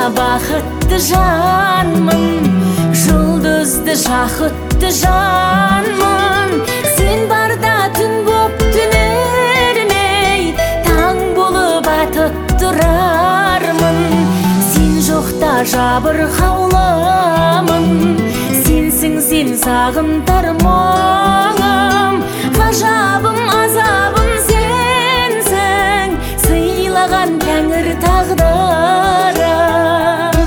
бақытты жанмын, жұлдызды жақұтты жанмын. Сен барда түн боп түнермей, таң болып атып тұрармын. Сен жоқта жабырқауламын, сенсің сен сағынтар мұңым. Ғажабым азабым сенсің, сыйлаған тәңір тағдырым.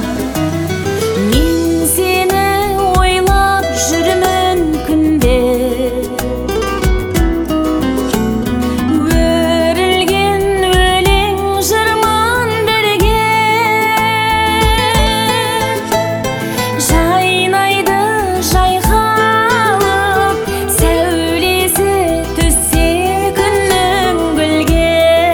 Мен сені ойлап жүрмін күнде, өрілген өлең жырман бірге. Жайнайды жайқалып, сәулесі түссе күннің гүлге.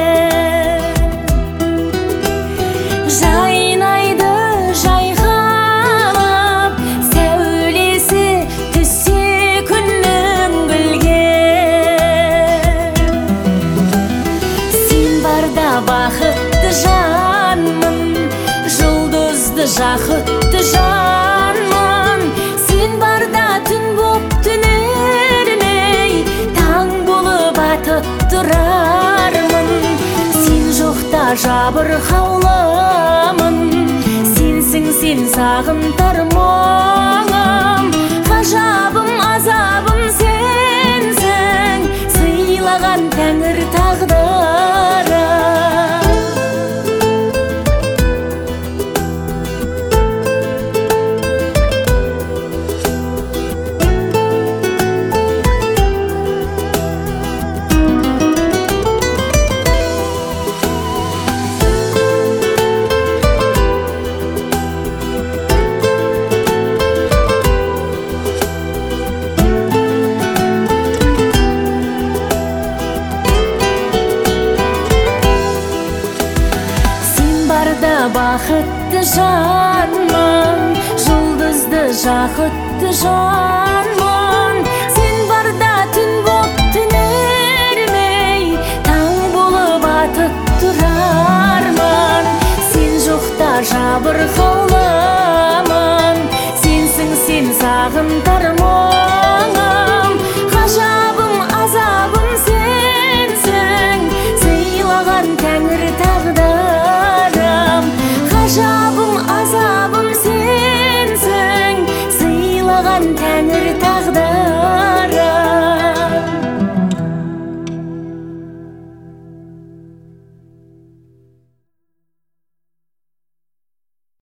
Жайнайды жайқалып, сәулесі түссе күннің гүлге. Сен барда бақытты жанмын, жұлдызды жақұтты жанмын. Сен барда түн боп түнермей, таң болып атып тұрармын. Сен жоқта жабырқауламын, сенсің сен сағынтар мұңым. Ғажабым азабым сенсің, сыйлаған тәңір тағдырым. Бақытты жанмын, жұлдызды жақұтты жанмын. Сен барда түн боп түнермей, таң болып атып тұрармын. Сен жоқта жабырқаулы